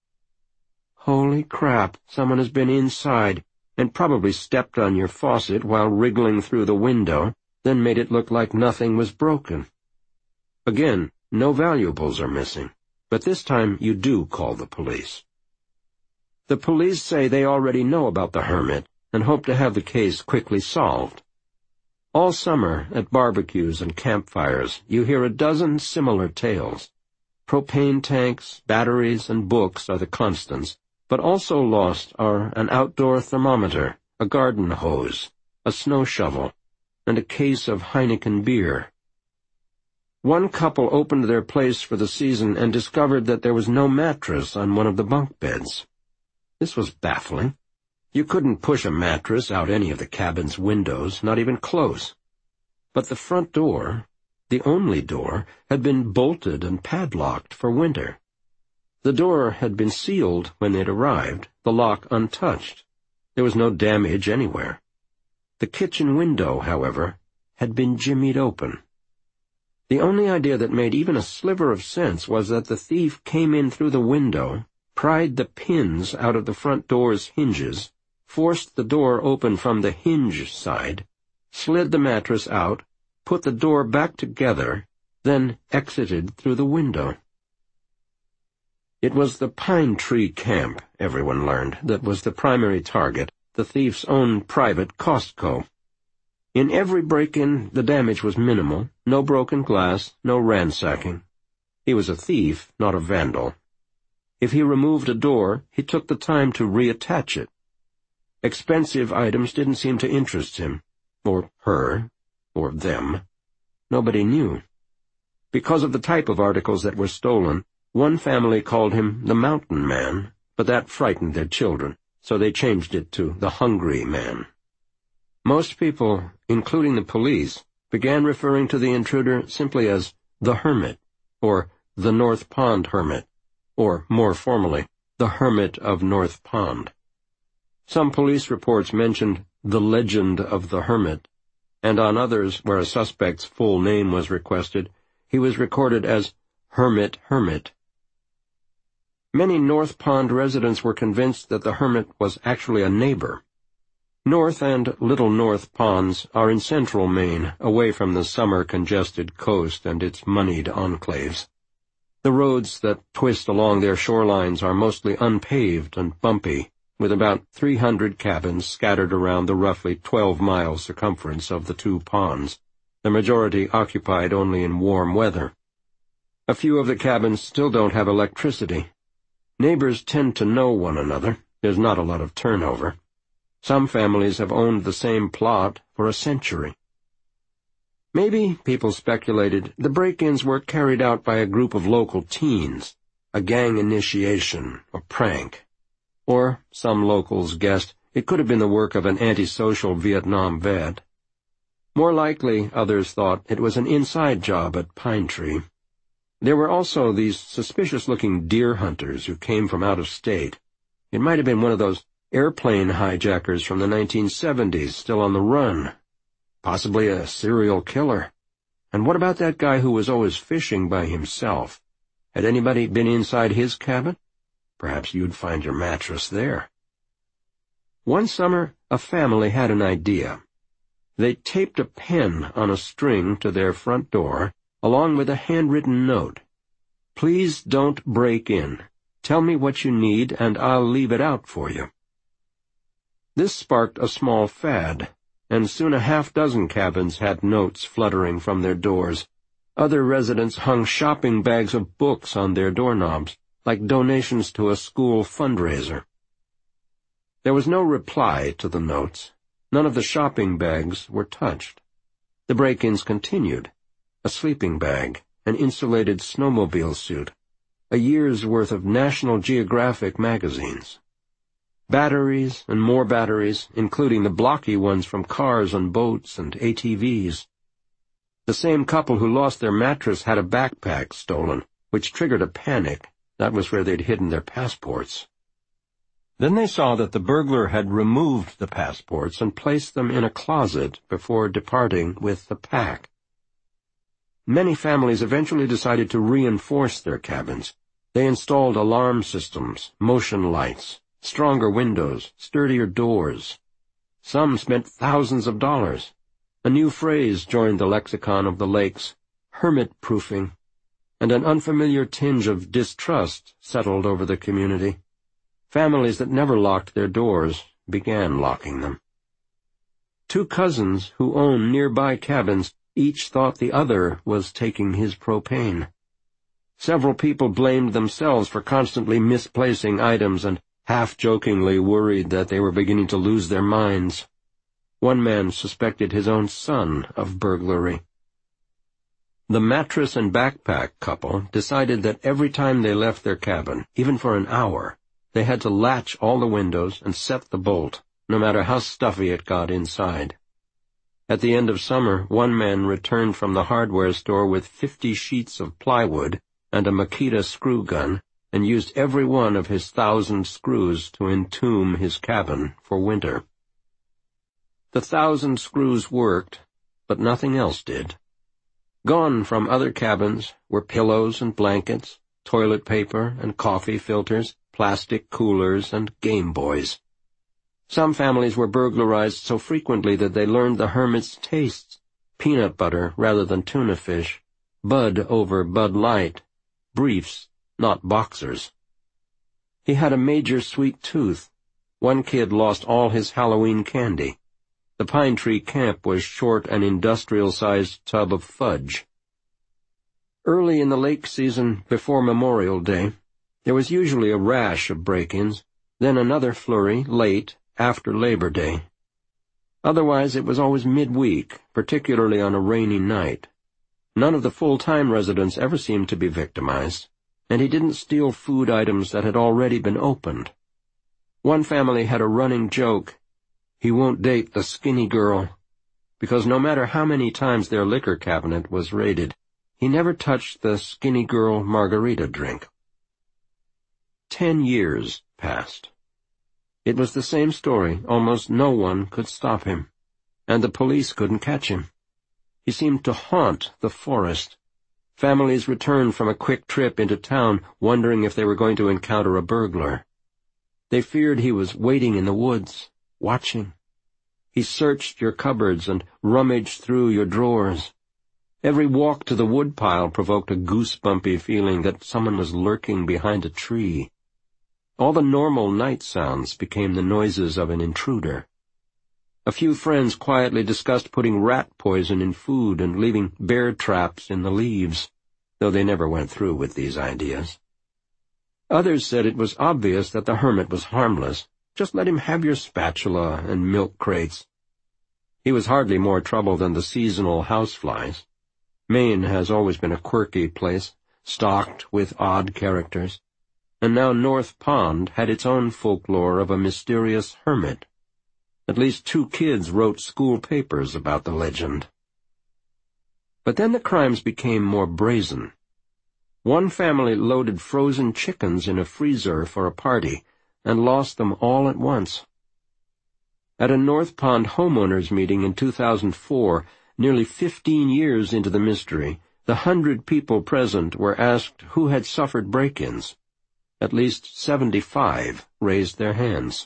Holy crap, someone has been inside, and probably stepped on your faucet while wriggling through the window, then made it look like nothing was broken. Again, no valuables are missing. But this time you do call the police. The police say they already know about the hermit and hope to have the case quickly solved. All summer, at barbecues and campfires, you hear a dozen similar tales. Propane tanks, batteries, and books are the constants, but also lost are an outdoor thermometer, a garden hose, a snow shovel, and a case of Heineken beer. One couple opened their place for the season and discovered that there was no mattress on one of the bunk beds. This was baffling. You couldn't push a mattress out any of the cabin's windows, not even close. But the front door, the only door, had been bolted and padlocked for winter. The door had been sealed when they'd arrived, the lock untouched. There was no damage anywhere. The kitchen window, however, had been jimmied open. The only idea that made even a sliver of sense was that the thief came in through the window, pried the pins out of the front door's hinges, forced the door open from the hinge side, slid the mattress out, put the door back together, then exited through the window. It was the Pine Tree Camp, everyone learned, that was the primary target, the thief's own private Costco. In every break-in, the damage was minimal, no broken glass, no ransacking. He was a thief, not a vandal. If he removed a door, he took the time to reattach it. Expensive items didn't seem to interest him, or her, or them. Nobody knew. Because of the type of articles that were stolen, one family called him the Mountain Man, but that frightened their children, so they changed it to the Hungry Man. Most people, including the police, began referring to the intruder simply as the Hermit, or the North Pond Hermit, or, more formally, the Hermit of North Pond. Some police reports mentioned the legend of the Hermit, and on others, where a suspect's full name was requested, he was recorded as Hermit Hermit. Many North Pond residents were convinced that the Hermit was actually a neighbor. North and Little North Ponds are in central Maine, away from the summer-congested coast and its moneyed enclaves. The roads that twist along their shorelines are mostly unpaved and bumpy, with about three hundred cabins scattered around the roughly twelve-mile circumference of the two ponds, the majority occupied only in warm weather. A few of the cabins still don't have electricity. Neighbors tend to know one another. There's not a lot of turnover. Some families have owned the same plot for a century. Maybe, people speculated, the break-ins were carried out by a group of local teens, a gang initiation or prank. Or, some locals guessed, it could have been the work of an antisocial Vietnam vet. More likely, others thought, it was an inside job at Pine Tree. There were also these suspicious-looking deer hunters who came from out of state. It might have been one of those airplane hijackers from the nineteen seventies still on the run. Possibly a serial killer. And what about that guy who was always fishing by himself? Had anybody been inside his cabin? Perhaps you'd find your mattress there. One summer, a family had an idea. They taped a pen on a string to their front door, along with a handwritten note. Please don't break in. Tell me what you need, and I'll leave it out for you. This sparked a small fad, and soon a half-dozen cabins had notes fluttering from their doors. Other residents hung shopping bags of books on their doorknobs, like donations to a school fundraiser. There was no reply to the notes. None of the shopping bags were touched. The break-ins continued. A sleeping bag, an insulated snowmobile suit, a year's worth of National Geographic magazines. Batteries and more batteries, including the blocky ones from cars and boats and A T Vs. The same couple who lost their mattress had a backpack stolen, which triggered a panic. That was where they'd hidden their passports. Then they saw that the burglar had removed the passports and placed them in a closet before departing with the pack. Many families eventually decided to reinforce their cabins. They installed alarm systems, motion lights, stronger windows, sturdier doors. Some spent thousands of dollars. A new phrase joined the lexicon of the lakes, hermit-proofing, and an unfamiliar tinge of distrust settled over the community. Families that never locked their doors began locking them. Two cousins who owned nearby cabins each thought the other was taking his propane. Several people blamed themselves for constantly misplacing items and half-jokingly worried that they were beginning to lose their minds. One man suspected his own son of burglary. The mattress and backpack couple decided that every time they left their cabin, even for an hour, they had to latch all the windows and set the bolt, no matter how stuffy it got inside. At the end of summer, one man returned from the hardware store with fifty sheets of plywood and a Makita screw gun, and used every one of his thousand screws to entomb his cabin for winter. The thousand screws worked, but nothing else did. Gone from other cabins were pillows and blankets, toilet paper and coffee filters, plastic coolers, and Game Boys. Some families were burglarized so frequently that they learned the hermit's tastes: peanut butter rather than tuna fish, Bud over Bud Light, briefs, not boxers. He had a major sweet tooth. One kid lost all his Halloween candy. The Pine Tree camp was short an industrial-sized tub of fudge. Early in the lake season, before Memorial Day, there was usually a rash of break-ins, then another flurry late, after Labor Day. Otherwise it was always midweek, particularly on a rainy night. None of the full-time residents ever seemed to be victimized, and he didn't steal food items that had already been opened. One family had a running joke: he won't date the skinny girl, because no matter how many times their liquor cabinet was raided, he never touched the skinny girl margarita drink. Ten years passed. It was the same story. Almost no one could stop him, and the police couldn't catch him. He seemed to haunt the forest. Families returned from a quick trip into town wondering if they were going to encounter a burglar. They feared he was waiting in the woods, watching. He searched your cupboards and rummaged through your drawers. Every walk to the woodpile provoked a goosebumpy feeling that someone was lurking behind a tree. All the normal night sounds became the noises of an intruder. A few friends quietly discussed putting rat poison in food and leaving bear traps in the leaves, though they never went through with these ideas. Others said it was obvious that the hermit was harmless. Just let him have your spatula and milk crates. He was hardly more trouble than the seasonal houseflies. Maine has always been a quirky place, stocked with odd characters, and now North Pond had its own folklore of a mysterious hermit. At least two kids wrote school papers about the legend. But then the crimes became more brazen. One family loaded frozen chickens in a freezer for a party and lost them all at once. At a North Pond homeowners meeting in two thousand four, nearly fifteen years into the mystery, the hundred people present were asked who had suffered break-ins. At least seventy-five raised their hands.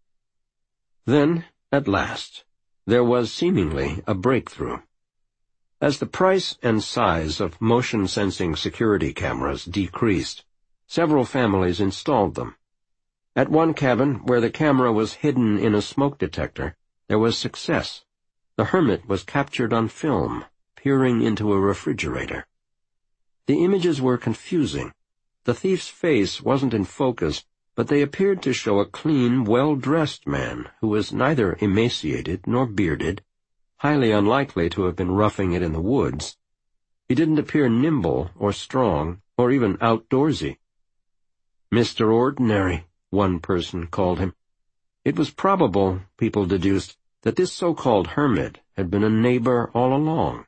Then, at last, there was seemingly a breakthrough. As the price and size of motion-sensing security cameras decreased, several families installed them. At one cabin, where the camera was hidden in a smoke detector, there was success. The hermit was captured on film, peering into a refrigerator. The images were confusing. The thief's face wasn't in focus, but they appeared to show a clean, well-dressed man who was neither emaciated nor bearded, highly unlikely to have been roughing it in the woods. He didn't appear nimble or strong or even outdoorsy. Mister Ordinary, one person called him. It was probable, people deduced, that this so-called hermit had been a neighbor all along.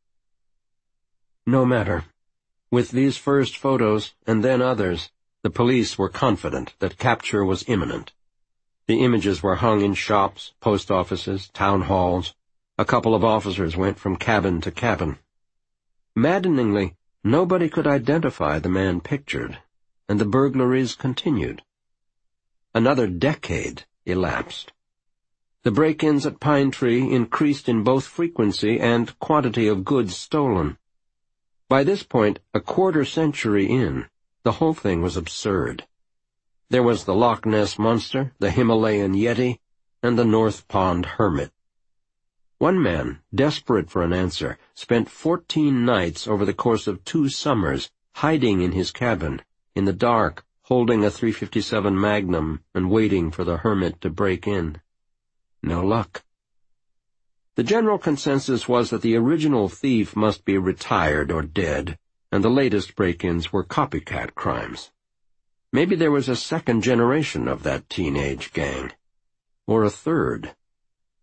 No matter. With these first photos, and then others, the police were confident that capture was imminent. The images were hung in shops, post offices, town halls. A couple of officers went from cabin to cabin. Maddeningly, nobody could identify the man pictured, and the burglaries continued. Another decade elapsed. The break-ins at Pine Tree increased in both frequency and quantity of goods stolen. By this point, a quarter century in, the whole thing was absurd. There was the Loch Ness Monster, the Himalayan Yeti, and the North Pond Hermit. One man, desperate for an answer, spent fourteen nights over the course of two summers hiding in his cabin, in the dark, holding a three fifty-seven Magnum and waiting for the hermit to break in. No luck. The general consensus was that the original thief must be retired or dead, and the latest break-ins were copycat crimes. Maybe there was a second generation of that teenage gang. Or a third.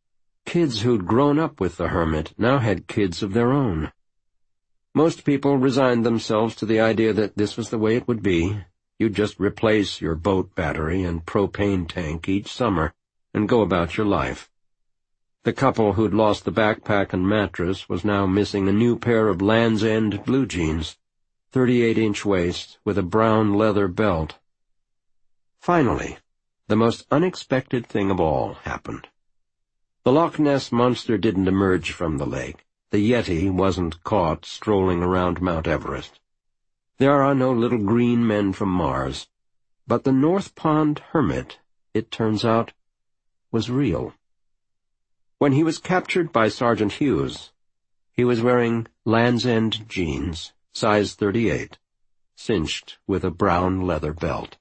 kids who'd grown up with the hermit now had kids of their own. Most people resigned themselves to the idea that this was the way it would be. You'd just replace your boat battery and propane tank each summer and go about your life. The couple who'd lost the backpack and mattress was now missing a new pair of Land's End blue jeans, thirty-eight inch waist with a brown leather belt. Finally, the most unexpected thing of all happened. The Loch Ness Monster didn't emerge from the lake. The Yeti wasn't caught strolling around Mount Everest. There are no little green men from Mars. But the North Pond Hermit, it turns out, was real. When he was captured by Sergeant Hughes, he was wearing Land's End jeans, size thirty-eight, cinched with a brown leather belt.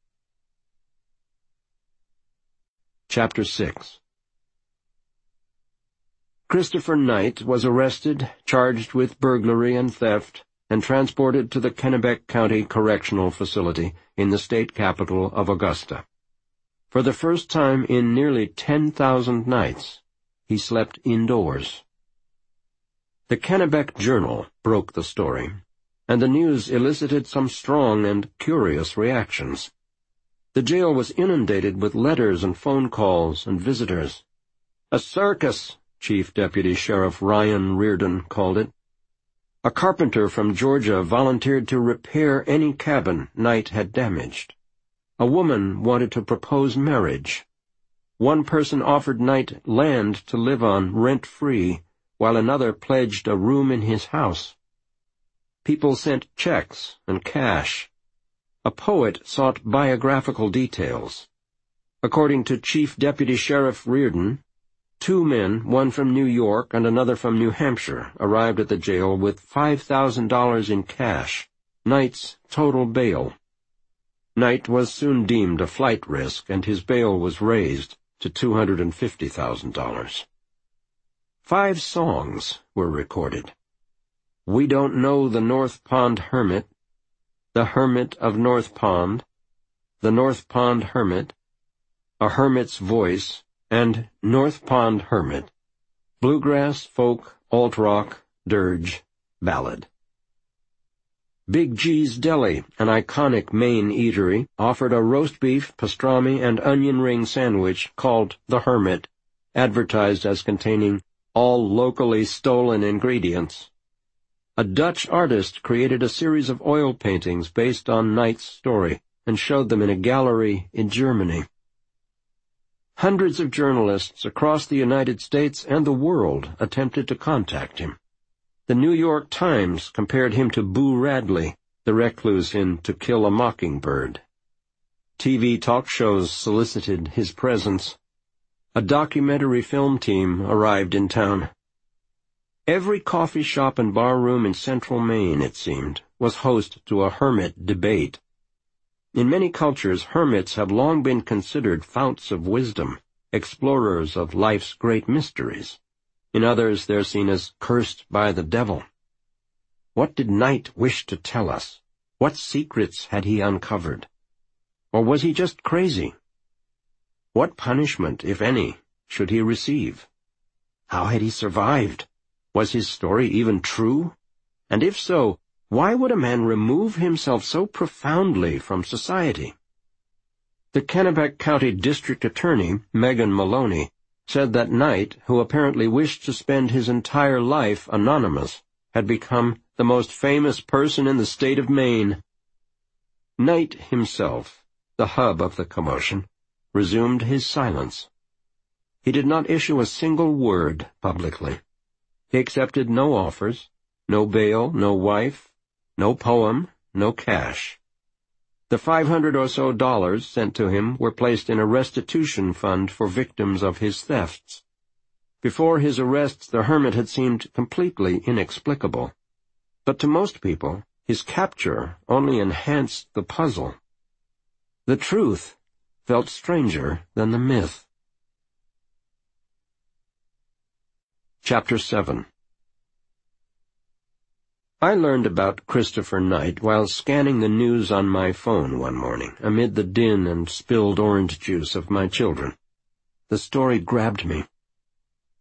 Chapter six. Christopher Knight was arrested, charged with burglary and theft, and transported to the Kennebec County Correctional Facility in the state capital of Augusta. For the first time in nearly ten thousand nights, he slept indoors. The Kennebec Journal broke the story, and the news elicited some strong and curious reactions. The jail was inundated with letters and phone calls and visitors. A circus, Chief Deputy Sheriff Ryan Reardon called it. A carpenter from Georgia volunteered to repair any cabin Knight had damaged. A woman wanted to propose marriage. One person offered Knight land to live on rent-free, while another pledged a room in his house. People sent checks and cash. A poet sought biographical details. According to Chief Deputy Sheriff Reardon, two men, one from New York and another from New Hampshire, arrived at the jail with five thousand dollars in cash, Knight's total bail. Knight was soon deemed a flight risk, and his bail was raised to two hundred fifty thousand dollars. Five songs were recorded. We Don't Know the North Pond Hermit, The Hermit of North Pond, The North Pond Hermit, A Hermit's Voice, and North Pond Hermit, bluegrass, folk, alt-rock, dirge, ballad. Big G's Deli, an iconic Maine eatery, offered a roast beef, pastrami, and onion ring sandwich called The Hermit, advertised as containing all locally stolen ingredients. A Dutch artist created a series of oil paintings based on Knight's story and showed them in a gallery in Germany. Hundreds of journalists across the United States and the world attempted to contact him. The New York Times compared him to Boo Radley, the recluse in To Kill a Mockingbird. T V talk shows solicited his presence. A documentary film team arrived in town. Every coffee shop and bar room in central Maine, it seemed, was host to a hermit debate. In many cultures, hermits have long been considered founts of wisdom, explorers of life's great mysteries. In others, they're seen as cursed by the devil. What did Knight wish to tell us? What secrets had he uncovered? Or was he just crazy? What punishment, if any, should he receive? How had he survived? Was his story even true? And if so, why would a man remove himself so profoundly from society? The Kennebec County District Attorney, Megan Maloney, said that Knight, who apparently wished to spend his entire life anonymous, had become the most famous person in the state of Maine. Knight himself, the hub of the commotion, resumed his silence. He did not issue a single word publicly. He accepted no offers, no bail, no wife, no poem, no cash. The five hundred or so dollars sent to him were placed in a restitution fund for victims of his thefts. Before his arrest, the hermit had seemed completely inexplicable. But to most people, his capture only enhanced the puzzle. The truth felt stranger than the myth. Chapter seven. I learned about Christopher Knight while scanning the news on my phone one morning, amid the din and spilled orange juice of my children. The story grabbed me.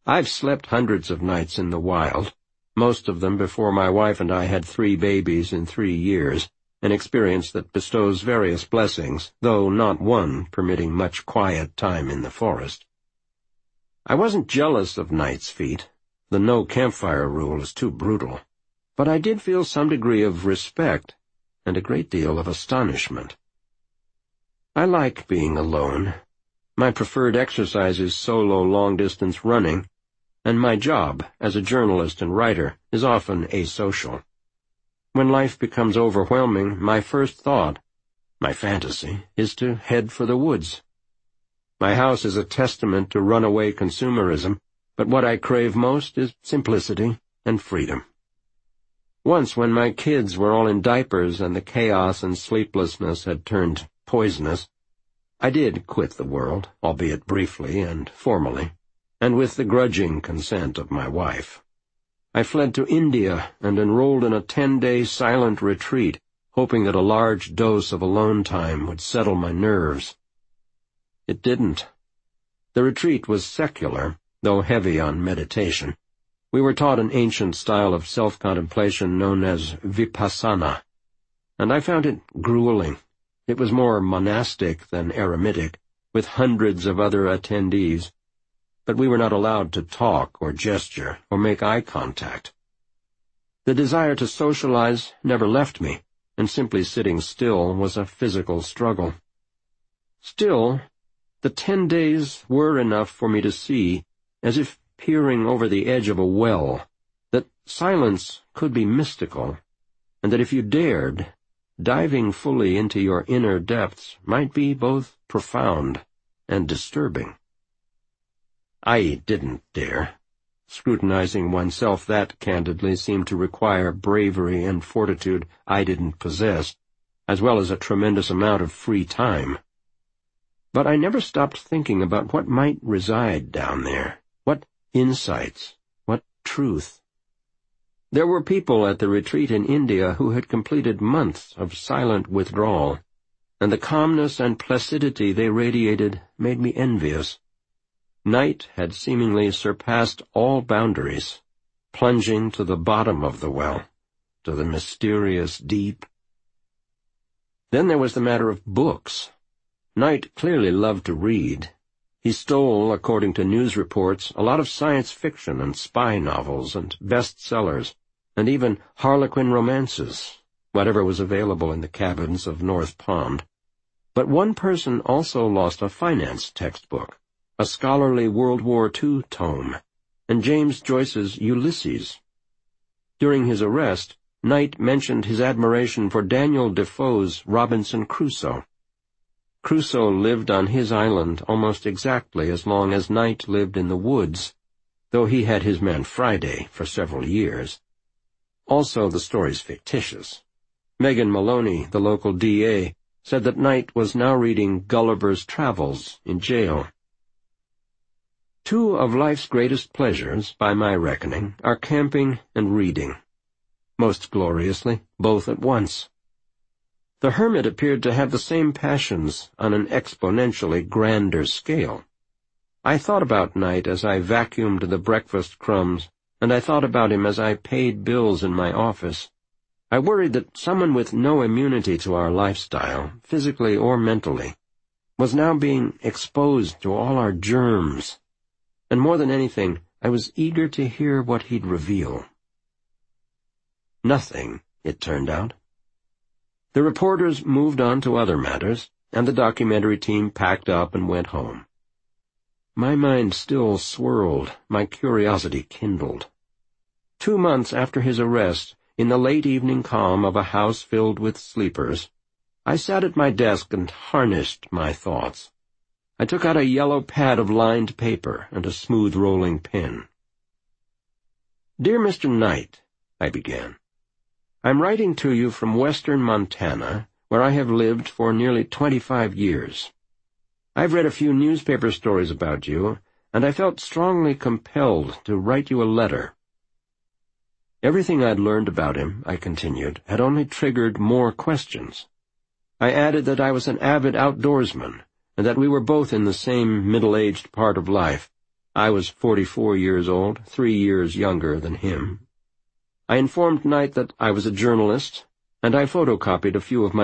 I've slept hundreds of nights in the wild, most of them before my wife and I had three babies in three years, an experience that bestows various blessings, though not one permitting much quiet time in the forest. I wasn't jealous of Knight's feat. The no campfire rule is too brutal. But I did feel some degree of respect and a great deal of astonishment. I like being alone. My preferred exercise is solo long-distance running, and my job as a journalist and writer is often asocial. When life becomes overwhelming, my first thought, my fantasy, is to head for the woods. My house is a testament to runaway consumerism, but what I crave most is simplicity and freedom. Once, when my kids were all in diapers and the chaos and sleeplessness had turned poisonous, I did quit the world, albeit briefly and formally, and with the grudging consent of my wife. I fled to India and enrolled in a ten-day silent retreat, hoping that a large dose of alone time would settle my nerves. It didn't. The retreat was secular, though heavy on meditation. We were taught an ancient style of self-contemplation known as vipassana, and I found it grueling. It was more monastic than eremitic, with hundreds of other attendees, but we were not allowed to talk or gesture or make eye contact. The desire to socialize never left me, and simply sitting still was a physical struggle. Still, the ten days were enough for me to see, as if peering over the edge of a well, that silence could be mystical, and that if you dared, diving fully into your inner depths might be both profound and disturbing. I didn't dare. Scrutinizing oneself that candidly seemed to require bravery and fortitude I didn't possess, as well as a tremendous amount of free time. But I never stopped thinking about what might reside down there, what insights, what truth. There were people at the retreat in India who had completed months of silent withdrawal, and the calmness and placidity they radiated made me envious. Night had seemingly surpassed all boundaries, plunging to the bottom of the well, to the mysterious deep. Then there was the matter of books. Night clearly loved to read. He stole, according to news reports, a lot of science fiction and spy novels and bestsellers, and even harlequin romances, whatever was available in the cabins of North Pond. But one person also lost a finance textbook, a scholarly World War Two tome, and James Joyce's Ulysses. During his arrest, Knight mentioned his admiration for Daniel Defoe's Robinson Crusoe. Crusoe lived on his island almost exactly as long as Knight lived in the woods, though he had his man Friday for several years. Also, the story's fictitious. Megan Maloney, the local D A, said that Knight was now reading Gulliver's Travels in jail. Two of life's greatest pleasures, by my reckoning, are camping and reading. Most gloriously, both at once. The hermit appeared to have the same passions on an exponentially grander scale. I thought about Knight as I vacuumed the breakfast crumbs, and I thought about him as I paid bills in my office. I worried that someone with no immunity to our lifestyle, physically or mentally, was now being exposed to all our germs, and more than anything, I was eager to hear what he'd reveal. Nothing, it turned out. The reporters moved on to other matters, and the documentary team packed up and went home. My mind still swirled, my curiosity kindled. Two months after his arrest, in the late evening calm of a house filled with sleepers, I sat at my desk and harnessed my thoughts. I took out a yellow pad of lined paper and a smooth rolling pen. "Dear Mister Knight," I began, "I'm writing to you from western Montana, where I have lived for nearly twenty-five years. I've read a few newspaper stories about you, and I felt strongly compelled to write you a letter." Everything I'd learned about him, I continued, had only triggered more questions. I added that I was an avid outdoorsman, and that we were both in the same middle-aged part of life. I was forty-four years old, three years younger than him. I informed Knight that I was a journalist, and I photocopied a few of my